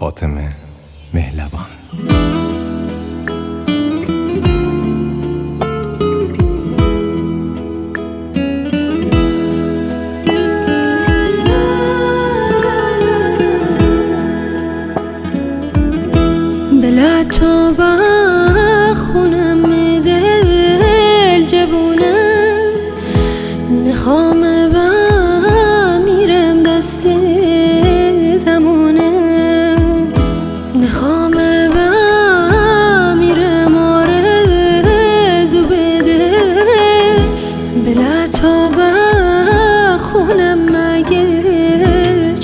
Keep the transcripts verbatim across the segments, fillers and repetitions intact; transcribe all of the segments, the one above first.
فاطمه مهلوان. بلا تو با خونم دل جوونم نخوام با میرم دست زمونم نخوام با میرم آرزو بده بلا تو با خونم مگر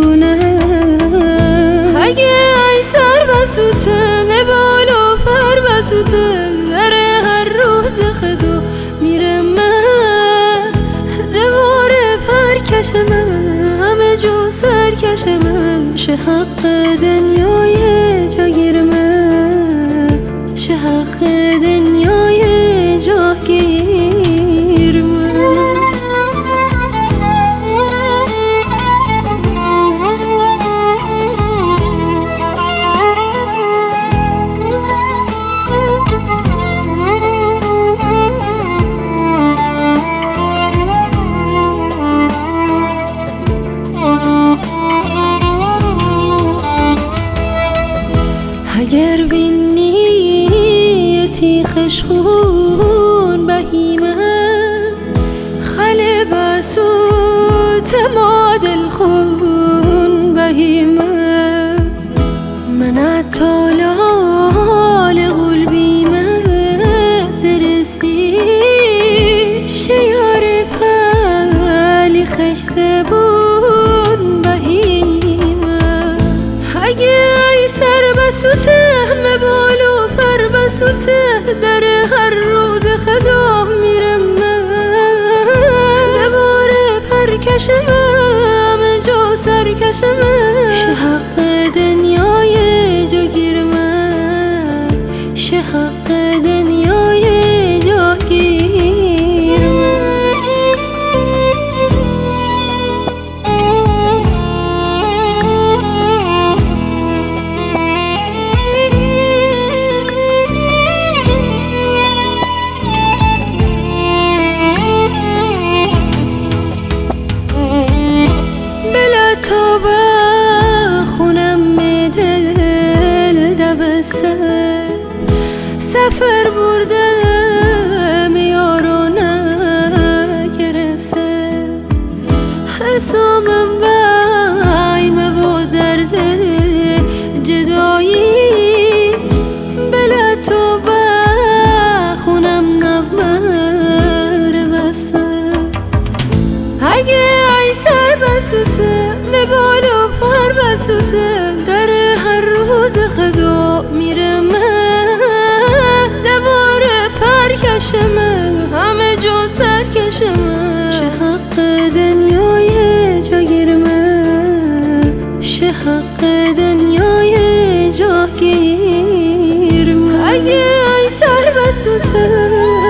چیوونم اگه ای سر بسوتم بال و پر بسوتم در هر روز خدا میرم من دواره پرکش من همه جو سرکش من شه حق دنیای جاگیر من شه حق دنیای جاگیر من. اگر بین نیتی خشخون بهیمه خل بسوت ما دل خون بهیمه من اتالال قلبی من درسی شیار پلی خش سبون بهیمه اگه ای سر بسوته همه بال و پر بسوته در هر روز خدا میرم من دواره پرکش من همه جا سرکش من شه حق دنیای جاگیر من شه حق دنیای جاگیر من. تو با خونم دل دبسته سفر بردم یارو نگرسته حسامم وایمه و درد جدایی بلا تو با خونم نومر بسته اگه ای سر بسوته بال و پر بسوته در هر روز خدا میرم من دواره پرکش من همه جا سرکش من شه حق دنیای جاگیر من شه حق دنیای جاگیر من اگه ای سر بسوته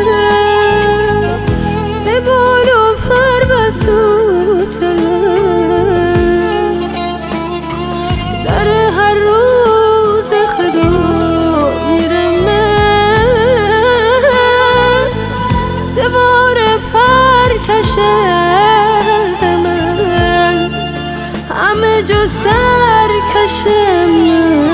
بال و پر بسوته من همه جو سرکش من